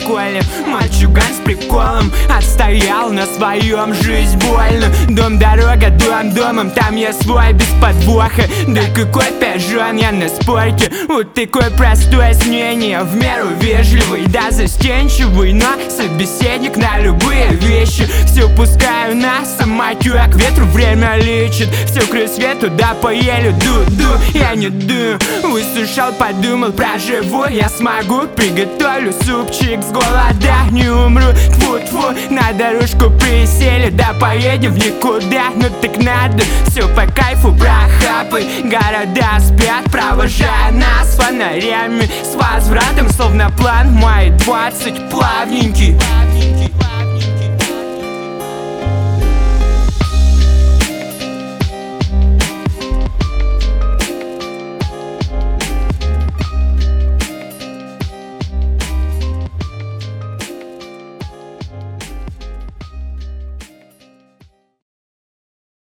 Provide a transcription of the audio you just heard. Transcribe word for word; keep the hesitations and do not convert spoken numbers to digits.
прикольным. Мальчуган с приколом отстоял на своем, жизнь больно. Дом, дорога, дом, домом, там я свой без подвоха. Да какой пижон я на спорте, вот такой простой с мнением, в меру вежливый, да застенчивый, но собеседник на любые вещи. Все пускаю на самотек, ветру время лечит. Все к свету, да поели, ду-ду, я не ду. Выслушал, подумал, проживу, я смогу. Приготовлю супчик, с голода не умру. Тьфу-тьфу, на дорожку присели, да поедем в никуда. Ну так надо, все по кайфу прохапай. Города спят, провожая нас фонарями. С возвратом, словно план, мои двадцать плавненький.